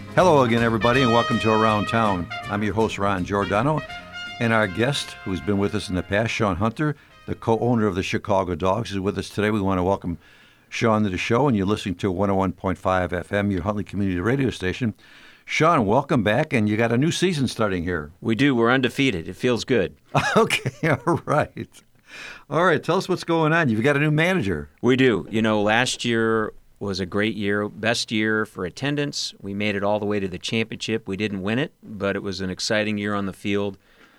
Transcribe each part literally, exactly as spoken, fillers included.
Hello again, everybody, and welcome to Around Town. I'm your host, Ron Giordano, and our guest, who's been with us in the past, Sean Hunter, the co-owner of the Chicago Dogs, is with us today. We want to welcome Sean to the show, and you're listening to one oh one point five F M, your Huntley Community Radio station. Sean, welcome back, and you got a new season starting here. We do. We're undefeated. It feels good. Okay, all right. All right, tell us what's going on. You've got a new manager. We do. You know, last year was a great year, best year for attendance. We made it all the way to the championship. We didn't win it, but it was an exciting year on the field.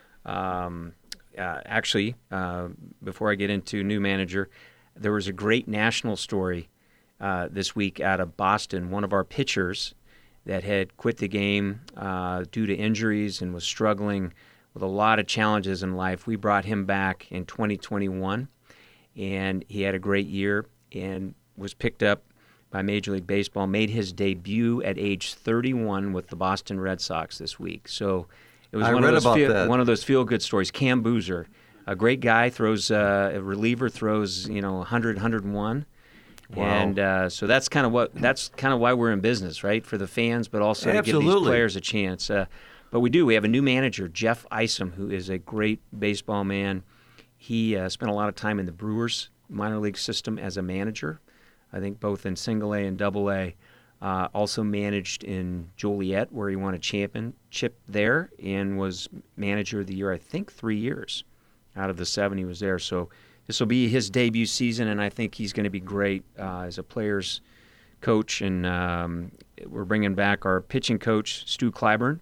Um, uh, actually, uh, before I get into new manager, there was a great national story uh, this week out of Boston. One of our pitchers that had quit the game uh, due to injuries and was struggling with a lot of challenges in life. We brought him back in twenty twenty-one, and he had a great year and was picked up by Major League Baseball, made his debut at age thirty-one with the Boston Red Sox this week. So it was I one, read of those about feel, that. one of those feel-good stories. Cam Boozer, a great guy, throws uh, a reliever, throws you know one hundred, one oh one. Wow. And uh, so that's kind of what that's kind of why we're in business, right? For the fans, but also to give these players a chance. Uh, but we do. We have a new manager, Jeff Isom, who is a great baseball man. He uh, spent a lot of time in the Brewers minor league system as a manager. I think both in single A and double A. Uh, also managed in Joliet, where he won a championship there, and was manager of the year, I think, three years out of the seven he was there. So this will be his debut season, and I think he's going to be great uh, as a player's coach. And um, we're bringing back our pitching coach, Stu Clyburn.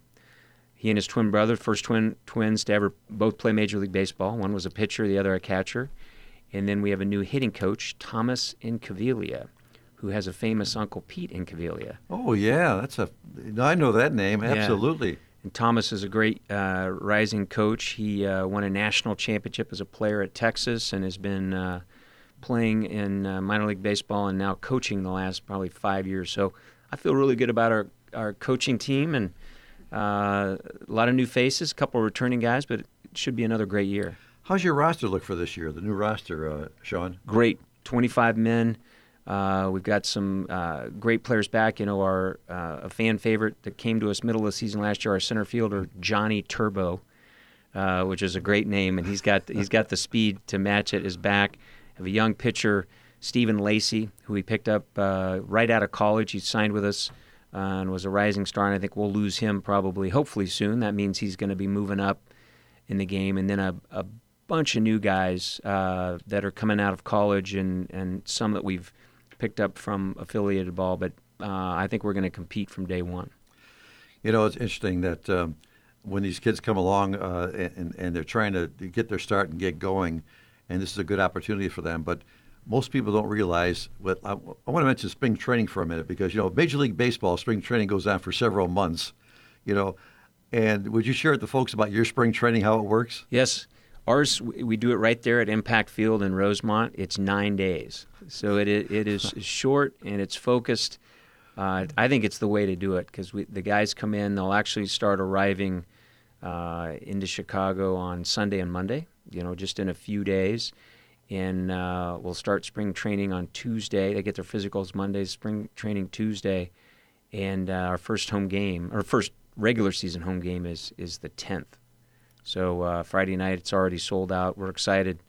He and his twin brother, first twin twins to ever both play Major League Baseball. One was a pitcher, the other a catcher. And then we have a new hitting coach, Thomas Incaviglia, who has a famous Uncle Pete Incaviglia. Oh, yeah, that's a. I know that name, absolutely. Yeah. And Thomas is a great uh, rising coach. He uh, won a national championship as a player at Texas and has been uh, playing in uh, minor league baseball and now coaching the last probably five years. So I feel really good about our, our coaching team, and uh, a lot of new faces, a couple of returning guys, but it should be another great year. How's your roster look for this year, the new roster, uh, Sean? Great. twenty-five men. Uh, we've got some uh, great players back. You know, our uh, a fan favorite that came to us middle of the season last year, our center fielder, Johnny Turbo, uh, which is a great name, and he's got he's got the speed to match it, is back. We have a young pitcher, Stephen Lacey, who we picked up uh, right out of college. He signed with us uh, and was a rising star, and I think we'll lose him probably, hopefully soon. That means he's going to be moving up in the game. And then a, a bunch of new guys uh, that are coming out of college, and, and some that we've picked up from affiliated ball, but uh, I think we're going to compete from day one. You know, it's interesting that um, when these kids come along uh, and, and they're trying to get their start and get going, and this is a good opportunity for them, but most people don't realize what I, I want to mention spring training for a minute, because, you know, Major League Baseball spring training goes on for several months, you know, and would you share with the folks about your spring training, how it works? Yes. Ours, we do it right there at Impact Field in Rosemont. It's nine days. So it it is short and it's focused. Uh, I think it's the way to do it, because the guys come in. They'll actually start arriving uh, into Chicago on Sunday and Monday, you know, just in a few days. And uh, we'll start spring training on Tuesday. They get their physicals Monday, spring training Tuesday. And uh, our first home game, or first regular season home game is is the tenth. So uh, Friday night, it's already sold out. We're excited.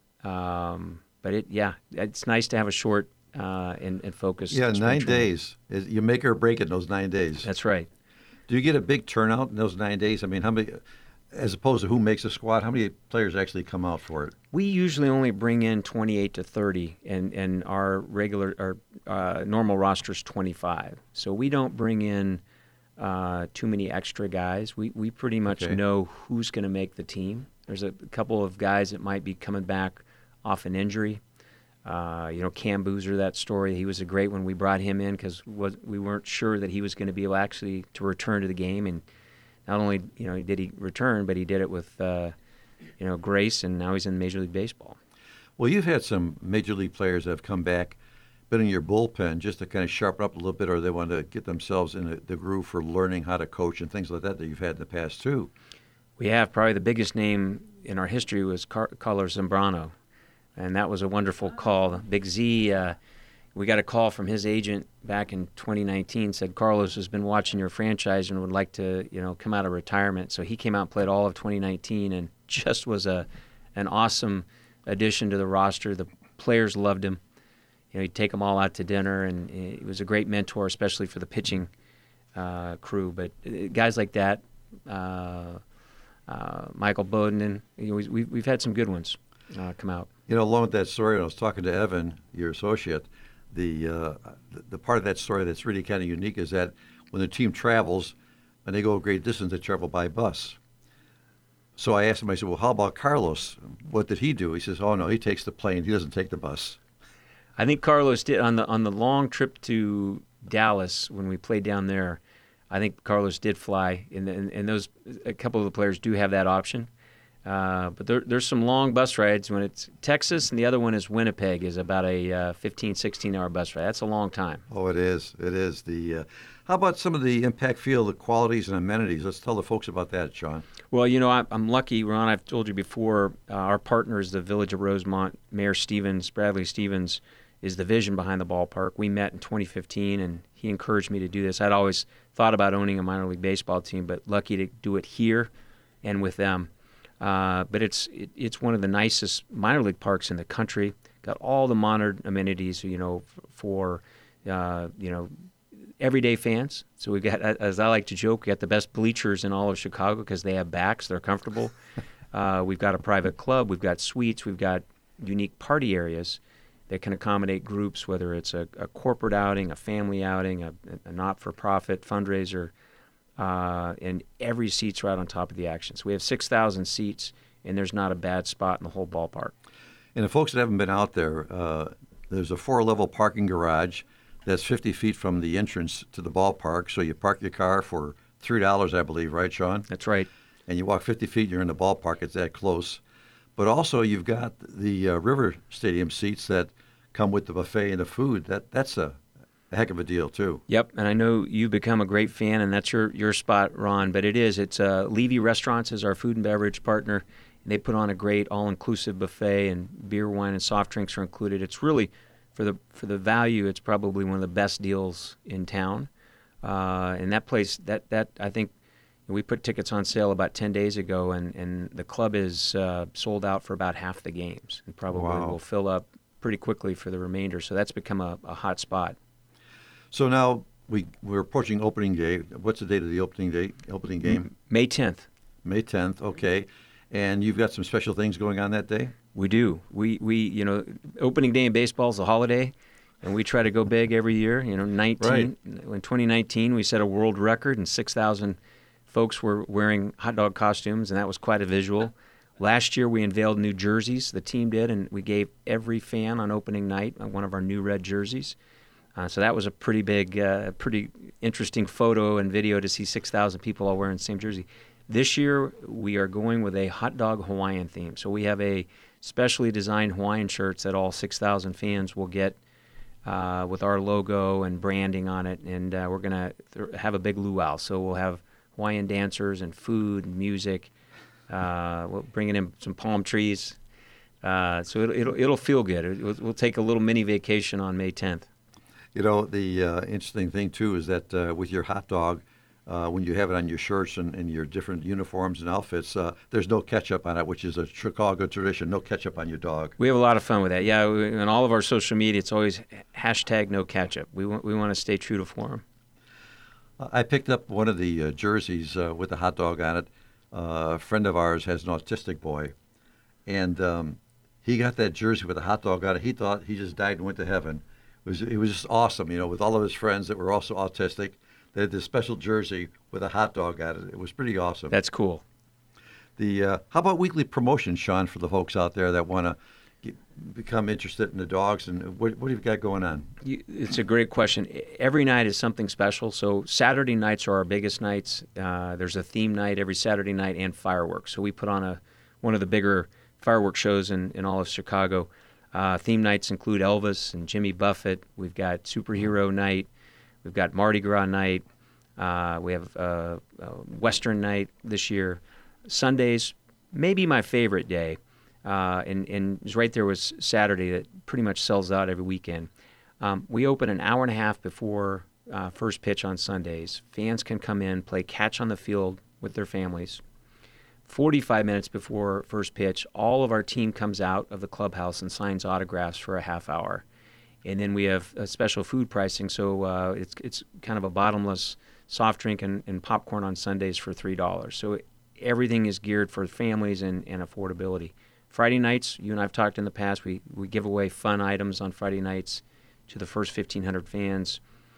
Um, but, it yeah, it's nice to have a short uh, and, and focused Yeah, nine training. days. You make or break it in those nine days. That's right. Do you get a big turnout in those nine days? I mean, how many, as opposed to who makes a squad, how many players actually come out for it? We usually only bring in twenty-eight to thirty, and, and our regular, our uh, normal roster is twenty-five. So we don't bring in Uh, too many extra guys. We we pretty much Okay. know who's going to make the team. There's a couple of guys that might be coming back off an injury. Uh, you know, Cam Boozer, that story, he was a great one. We brought him in because we weren't sure that he was going to be able actually to return to the game. And not only, you know, did he return, but he did it with, uh, you know, grace, and now he's in Major League Baseball. Well, you've had some Major League players that have come back, been in your bullpen just to kind of sharpen up a little bit, or they want to get themselves in the, the groove for learning how to coach and things like that that you've had in the past too. We have probably the biggest name in our history was Car- Carlos Zambrano, and that was a wonderful call. Big Z, uh, we got a call from his agent back in twenty nineteen, said Carlos has been watching your franchise and would like to, you know, come out of retirement. So he came out and played all of twenty nineteen and just was a an awesome addition to the roster. The players loved him. You know, he'd take them all out to dinner, and he was a great mentor, especially for the pitching uh, crew. But guys like that, uh, uh, Michael Bowden, you know, we, we've had some good ones uh, come out. You know, along with that story, when I was talking to Evan, your associate, the uh, the part of that story that's really kind of unique is that when the team travels and they go a great distance, they travel by bus. So I asked him, I said, well, how about Carlos? What did he do? He says, oh, no, he takes the plane. He doesn't take the bus. I think Carlos did on the on the long trip to Dallas when we played down there. I think Carlos did fly, and and, and those a couple of the players do have that option. Uh, but there, there's some long bus rides when it's Texas, and the other one is Winnipeg, is about a uh, fifteen, sixteen-hour bus ride. That's a long time. Oh, it is. It is. The uh, how about some of the Impact Field, the qualities and amenities? Let's tell the folks about that, Sean. Well, you know, I, I'm lucky, Ron. I've told you before, uh, our partner is the Village of Rosemont. Mayor Stevens, Bradley Stevens, is the vision behind the ballpark. We met in twenty fifteen, and he encouraged me to do this. I'd always thought about owning a minor league baseball team, but lucky to do it here and with them. Uh, but it's it, it's one of the nicest minor league parks in the country. Got all the modern amenities, you know, f- for uh, you know everyday fans. So we've got, as I like to joke, we got the best bleachers in all of Chicago because they have backs, they're comfortable. uh, we've got a private club, we've got suites, we've got unique party areas that can accommodate groups, whether it's a, a corporate outing, a family outing, a, a not-for-profit fundraiser. Uh, and every seat's right on top of the action. So we have six thousand seats, and there's not a bad spot in the whole ballpark. And the folks that haven't been out there, uh, there's a four-level parking garage that's fifty feet from the entrance to the ballpark. So you park your car for three dollars, I believe, right, Sean? That's right. And you walk fifty feet, you're in the ballpark. It's that close. But also you've got the uh, River Stadium seats that come with the buffet and the food. That That's a A heck of a deal, too. Yep, and I know you've become a great fan, and that's your, your spot, Ron, but it is. It's uh, Levy Restaurants is our food and beverage partner. They put on a great all-inclusive buffet, and beer, wine, and soft drinks are included. It's really, for the for the value, it's probably one of the best deals in town. Uh, and that place, that, that I think, we put tickets on sale about ten days ago, and, and the club is uh, sold out for about half the games, and probably wow. will fill up pretty quickly for the remainder. So that's become a, a hot spot. So now we, we're approaching opening day. What's the date of the opening day? Opening game? May tenth. May tenth, okay. And you've got some special things going on that day? We do. We, we you know, opening day in baseball is a holiday, and we try to go big every year. You know, nineteen Right. In twenty nineteen, we set a world record, and six thousand folks were wearing hot dog costumes, and that was quite a visual. Last year, we unveiled new jerseys, the team did, and we gave every fan on opening night one of our new red jerseys. Uh, so that was a pretty big, uh, pretty interesting photo and video to see six thousand people all wearing the same jersey. This year, we are going with a hot dog Hawaiian theme. So we have a specially designed Hawaiian shirts that all six thousand fans will get uh, with our logo and branding on it. And uh, we're going to th- have a big luau. So we'll have Hawaiian dancers and food and music. Uh, we're bringing in some palm trees. Uh, so it'll, it'll, it'll feel good. It, we'll, we'll take a little mini vacation on May tenth. You know, the uh, interesting thing, too, is that uh, with your hot dog, uh, when you have it on your shirts and, and your different uniforms and outfits, uh, there's no ketchup on it, which is a Chicago tradition, no ketchup on your dog. We have a lot of fun with that. Yeah, we, on all of our social media, it's always hashtag no ketchup. We want, we want to stay true to form. Uh, I picked up one of the uh, jerseys uh, with the hot dog on it. Uh, a friend of ours has an autistic boy, and um, he got that jersey with a hot dog on it. He thought he just died and went to heaven. It was, it was just awesome, you know, with all of his friends that were also autistic. They had this special jersey with a hot dog on it. It was pretty awesome. That's cool. The uh, how about weekly promotions, Sean, for the folks out there that want to become interested in the dogs? And what, what have you got going on? You, it's a great question. Every night is something special. So Saturday nights are our biggest nights. Uh, there's a theme night every Saturday night and fireworks. So we put on a one of the bigger fireworks shows in, in all of Chicago. Uh, theme nights include Elvis and Jimmy Buffett. We've got Superhero Night. We've got Mardi Gras Night. Uh, we have uh, uh, Western Night this year. Sundays, maybe my favorite day, uh, and, and right there was Saturday that pretty much sells out every weekend. Um, we open an hour and a half before uh, first pitch on Sundays. Fans can come in, play catch on the field with their families. forty-five minutes before first pitch, all of our team comes out of the clubhouse and signs autographs for a half hour. And then we have a special food pricing, so uh, it's it's kind of a bottomless soft drink and, and popcorn on Sundays for three dollars. So everything is geared for families and, and affordability. Friday nights, you and I have talked in the past, we, we give away fun items on Friday nights to the first fifteen hundred fans.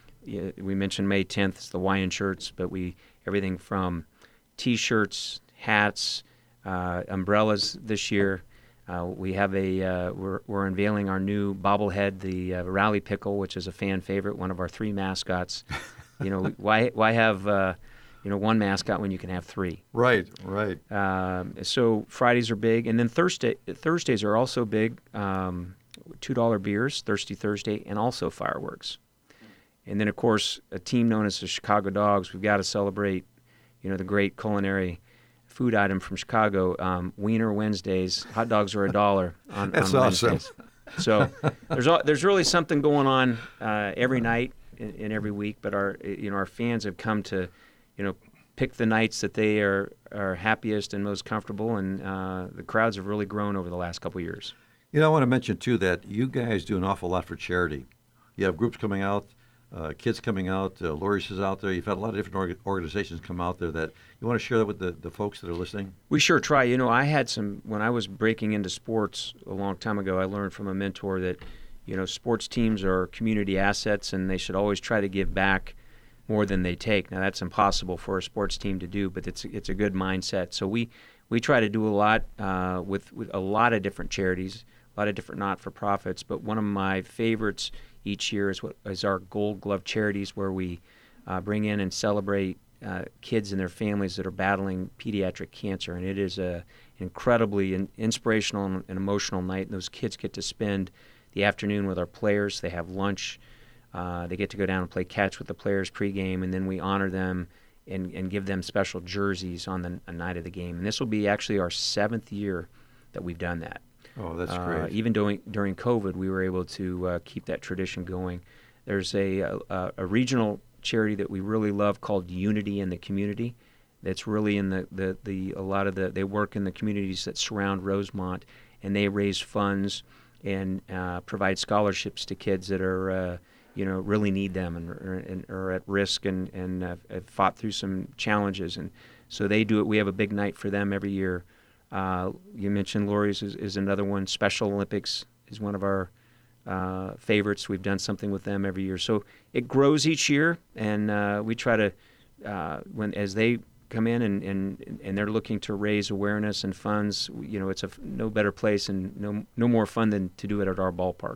We mentioned May tenth, it's the Hawaiian shirts, but we everything from T-shirts, hats, uh, umbrellas this year. Uh, we have a uh, we're, we're unveiling our new bobblehead, the uh, Rally Pickle, which is a fan favorite, one of our three mascots. You know, why why have uh, you know one mascot when you can have three? Right, right. Um, so Fridays are big, and then Thursday Thursdays are also big. Um, Two dollar beers, Thirsty Thursday, and also fireworks. And then, of course, a team known as the Chicago Dogs. We've got to celebrate, you know, the great culinary food item from Chicago, um, Wiener Wednesdays. Hot dogs are a dollar on, That's on awesome. Wednesdays. So there's all, there's really something going on uh, every night and, and every week. But our you know our fans have come to, you know, pick the nights that they are are happiest and most comfortable, and uh, the crowds have really grown over the last couple of years. You know, I want to mention, too, that you guys do an awful lot for charity. You have groups coming out, uh, kids coming out, uh, Lori's is out there. You've had a lot of different org- organizations come out there that you want to share that with the, the folks that are listening? We sure try. You know, I had some, when I was breaking into sports a long time ago, I learned from a mentor that, you know, sports teams are community assets and they should always try to give back more than they take. Now, that's impossible for a sports team to do, but it's, it's a good mindset. So we, we try to do a lot uh, with, with a lot of different charities. A lot of different not-for-profits, but one of my favorites each year is what is our Gold Glove Charities, where we uh, bring in and celebrate uh, kids and their families that are battling pediatric cancer, and it is a incredibly in, inspirational and, and emotional night. And those kids get to spend the afternoon with our players. They have lunch. Uh, they get to go down and play catch with the players pregame, and then we honor them and, and give them special jerseys on the, the night of the game. And this will be actually our seventh year that we've done that. Oh, that's uh, great. Even during during COVID, we were able to uh, keep that tradition going. There's a, a a regional charity that we really love called Unity in the Community. That's really in the, the, the a lot of the they work in the communities that surround Rosemont, and they raise funds and uh, provide scholarships to kids that are uh, you know really need them and, and are at risk and and uh, have fought through some challenges. And so they do it. We have a big night for them every year. Uh, you mentioned Lori's is, is another one. Special Olympics is one of our uh, favorites. We've done something with them every year. So it grows each year, and uh, we try to, uh, when as they come in and, and, and they're looking to raise awareness and funds, you know, it's a no better place and no no more fun than to do it at our ballpark.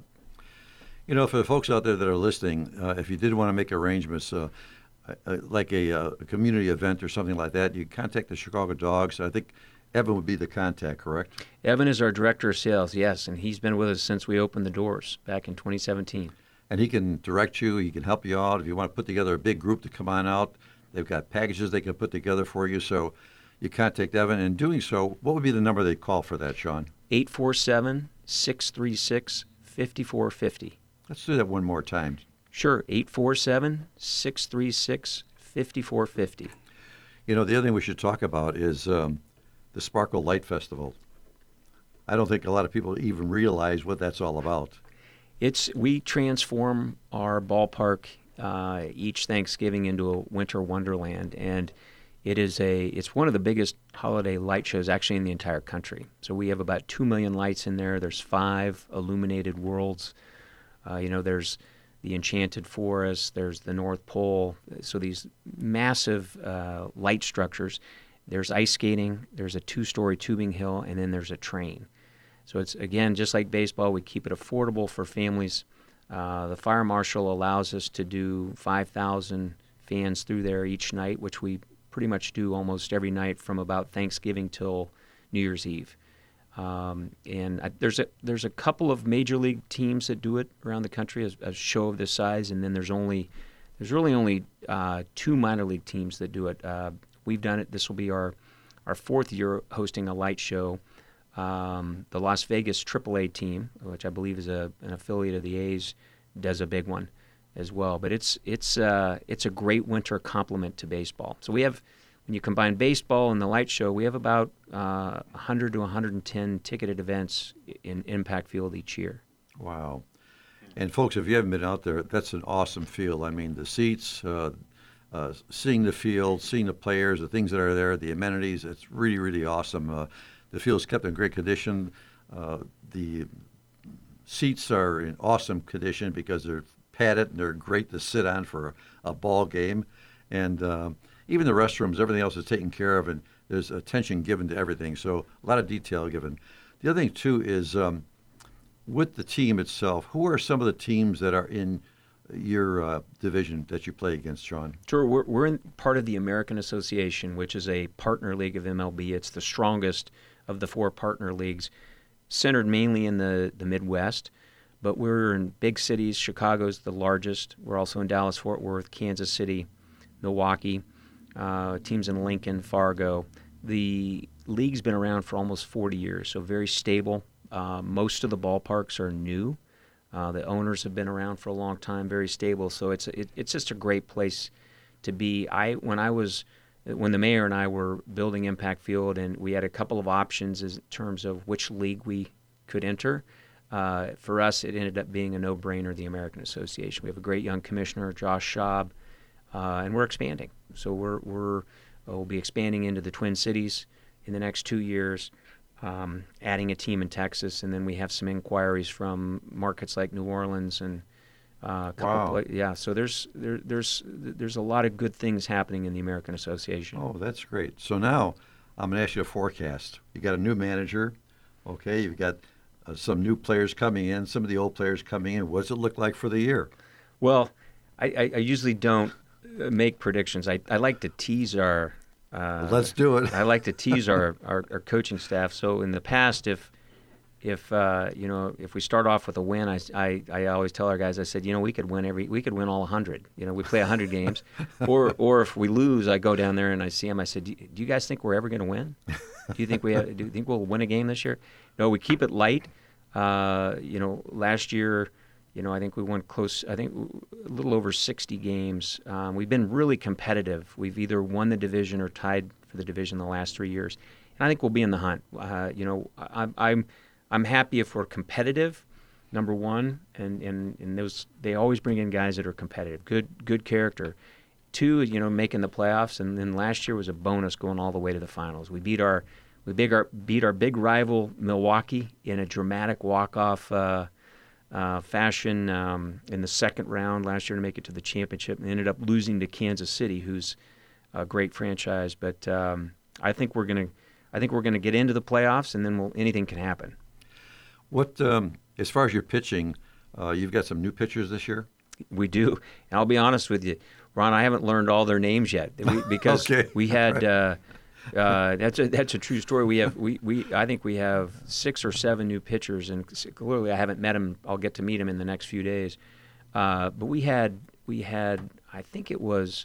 You know, for the folks out there that are listening, uh, if you did want to make arrangements, uh, uh, like a, uh, a community event or something like that, you contact the Chicago Dogs. I think Evan would be the contact, correct? Evan is our director of sales, yes, and he's been with us since we opened the doors back in twenty seventeen. And he can direct you, he can help you out. If you want to put together a big group to come on out, they've got packages they can put together for you. So you contact Evan. And doing so, what would be the number they call for that, Sean? eight four seven, six three six, five four five zero. Let's do that one more time. Sure, eight four seven, six three six, five four five zero. You know, the other thing we should talk about is um, the Sparkle Light Festival. I don't think a lot of people even realize what that's all about. It's we transform our ballpark uh, each Thanksgiving into a winter wonderland, and it is a it's one of the biggest holiday light shows actually in the entire country. So we have about two million lights in there. There's five illuminated worlds. Uh, you know, there's the Enchanted Forest. There's the North Pole. So these massive uh, light structures. There's ice skating, there's a two-story tubing hill, and then there's a train. So it's, again, just like baseball, we keep it affordable for families. Uh, the fire marshal allows us to do five thousand fans through there each night, which we pretty much do almost every night from about Thanksgiving till New Year's Eve. Um, and I, there's a there's a couple of major league teams that do it around the country, as a show of this size, and then there's only there's really only uh, two minor league teams that do it. Uh, We've done it. This will be our, our fourth year hosting a light show. Um, the Las Vegas triple A team, which I believe is a, an affiliate of the A's, does a big one as well. But it's it's uh, it's a great winter complement to baseball. So we have, when you combine baseball and the light show, we have about uh, one hundred to one hundred ten ticketed events in Impact Field each year. Wow. And folks, if you haven't been out there, that's an awesome field. I mean, the seats, uh, uh, seeing the field, seeing the players, the things that are there, the amenities, it's really, really awesome. Uh, the field's kept in great condition. Uh, the seats are in awesome condition because they're padded and they're great to sit on for a, a ball game. And uh, even the restrooms, everything else is taken care of, and there's attention given to everything. So a lot of detail given. The other thing, too, is um, with the team itself, who are some of the teams that are in your uh, division that you play against, Sean? Sure. We're, we're in part of the American Association, which is a partner league of M L B. It's the strongest of the four partner leagues, centered mainly in the, the Midwest. But we're in big cities. Chicago's the largest. We're also in Dallas, Fort Worth, Kansas City, Milwaukee, uh, teams in Lincoln, Fargo. The league's been around for almost forty years, so very stable. Uh, most of the ballparks are new. Uh, the owners have been around for a long time, very stable. So it's it, it's just a great place to be. I when I was when the mayor and I were building Impact Field, and we had a couple of options in terms of which league we could enter. Uh, for us, it ended up being a no-brainer, the American Association. We have a great young commissioner, Josh Schaub, uh, and we're expanding. So we're we're we'll be expanding into the Twin Cities in the next two years. Um, adding a team in Texas, and then we have some inquiries from markets like New Orleans and uh, a couple wow. of pla- yeah. So there's there, there's there's a lot of good things happening in the American Association. Oh, that's great. So now I'm going to ask you a forecast. You got a new manager, okay? You've got uh, some new players coming in, some of the old players coming in. What does it look like for the year? Well, I, I, I usually don't make predictions. I, I like to tease our. Uh, Let's do it. I like to tease our, our, our coaching staff. So in the past, if if uh, you know if we start off with a win, I, I, I always tell our guys, I said, you know, we could win every we could win all one hundred. You know, we play one hundred games, or or if we lose, I go down there and I see them. I said, do you, do you guys think we're ever going to win? Do you think we have, do you think we'll win a game this year? No, we keep it light. Uh, you know, last year. You know, I think we won close, I think a little over sixty games. Um, we've been really competitive. We've either won the division or tied for the division the last three years. And I think we'll be in the hunt. Uh, you know, I, I'm I'm happy if we're competitive, number one, and, and, and those they always bring in guys that are competitive, good good character. Two, you know, making the playoffs, and then last year was a bonus going all the way to the finals. We beat our we big our beat our big rival Milwaukee in a dramatic walk-off uh Uh, fashion um, in the second round last year to make it to the championship, and ended up losing to Kansas City, who's a great franchise. But um, I think we're gonna, I think we're gonna get into the playoffs, and then we'll, anything can happen. What, um, as far as your pitching, uh, you've got some new pitchers this year? We do, and I'll be honest with you, Ron. I haven't learned all their names yet we, because okay. we had. Uh, Uh, that's a that's a true story. We have we, we I think we have six or seven new pitchers, and clearly I haven't met them. I'll get to meet them in the next few days. Uh, but we had we had I think it was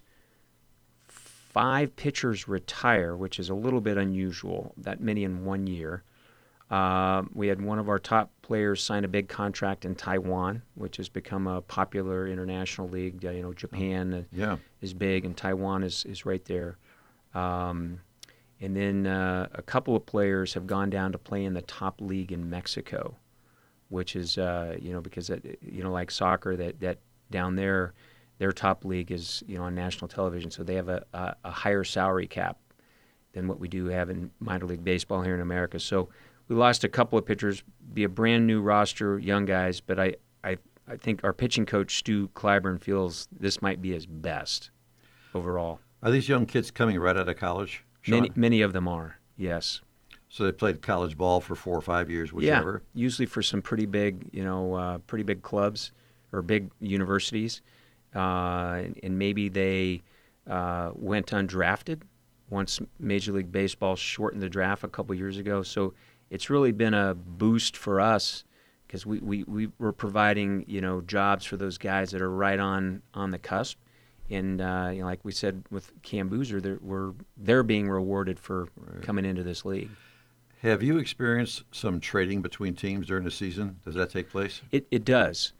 five pitchers retire, which is a little bit unusual. That many in one year. Uh, we had one of our top players sign a big contract in Taiwan, which has become a popular international league. Uh, you know, Japan uh, yeah. is big, and Taiwan is is right there. Um, And then uh, a couple of players have gone down to play in the top league in Mexico, which is, uh, you know, because, that, you know, like soccer, that, that down there, their top league is, you know, on national television. So they have a, a, a higher salary cap than what we do have in minor league baseball here in America. So we lost a couple of pitchers, be a brand new roster, young guys, but I, I, I think our pitching coach, Stu Clyburn, feels this might be his best overall. Are these young kids coming right out of college, Sean? Many, many of them are, yes. So they played college ball for four or five years, whichever. Yeah, usually for some pretty big, you know, uh, pretty big clubs or big universities, uh, and, and maybe they uh, went undrafted once Major League Baseball shortened the draft a couple years ago. So it's really been a boost for us because we, we, we were providing, you know, jobs for those guys that are right on, on the cusp. And uh, you know, like we said with Cam Boozer, they're, we're, they're being rewarded for right. coming into this league. Have you experienced some trading between teams during the season? Does that take place? It, it does.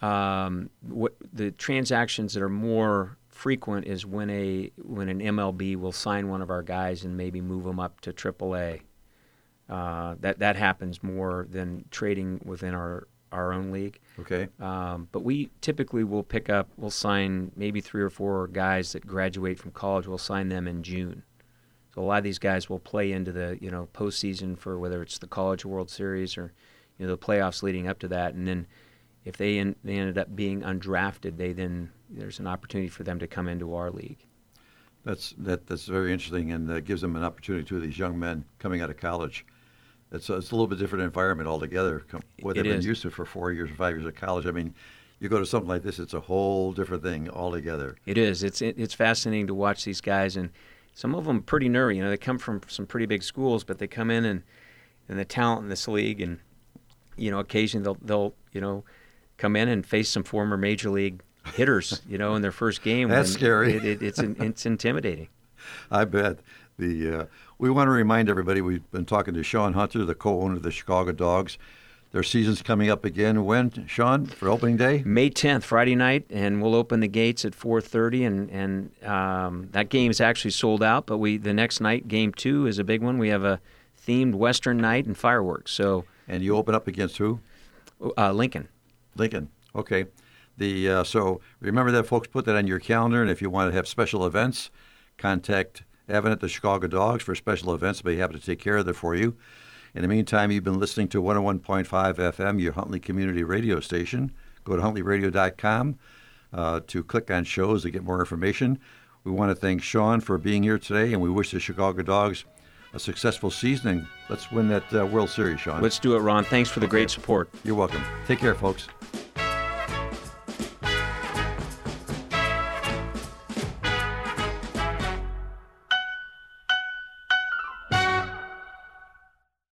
Um, what the transactions that are more frequent is when a when an M L B will sign one of our guys and maybe move them up to triple A. Uh, that that happens more than trading within our, our own league. Okay. Um, but we typically will pick up, we'll sign maybe three or four guys that graduate from college. We'll sign them in June. So a lot of these guys will play into the you know postseason for whether it's the College World Series or you know the playoffs leading up to that, and then. If they in, they ended up being undrafted, they then there's an opportunity for them to come into our league. That's that that's very interesting, and uh, gives them an opportunity to these young men coming out of college. It's a, it's a little bit different environment altogether. What they've been used to for four years or five years of college. I mean, you go to something like this, it's a whole different thing altogether. It is. It's it, it's fascinating to watch these guys, and some of them are pretty nerdy. You know, they come from some pretty big schools, but they come in and and the talent in this league, and you know, occasionally they'll they'll you know. come in and face some former major league hitters, you know, in their first game. That's scary. It, it, it's it's intimidating. I bet. The uh, we want to remind everybody we've been talking to Sean Hunter, the co-owner of the Chicago Dogs. Their season's coming up again. When, Sean, for opening day? May tenth, Friday night, and we'll open the gates at four thirty, and and um, that game is actually sold out. But we the next night, game two, is a big one. We have a themed Western night and fireworks. So. And you open up against who? Uh, Lincoln. Lincoln. Okay. The uh, so remember that, folks. Put that on your calendar, and if you want to have special events, contact Evan at the Chicago Dogs for special events. They'll be happy to take care of that for you. In the meantime, you've been listening to one oh one point five F M, your Huntley Community Radio station. Go to huntley radio dot com uh, to click on shows to get more information. We want to thank Sean for being here today, and we wish the Chicago Dogs a successful season, and let's win that uh, World Series, Sean. Let's do it, Ron. Thanks for the great support. You're welcome. Take care, folks.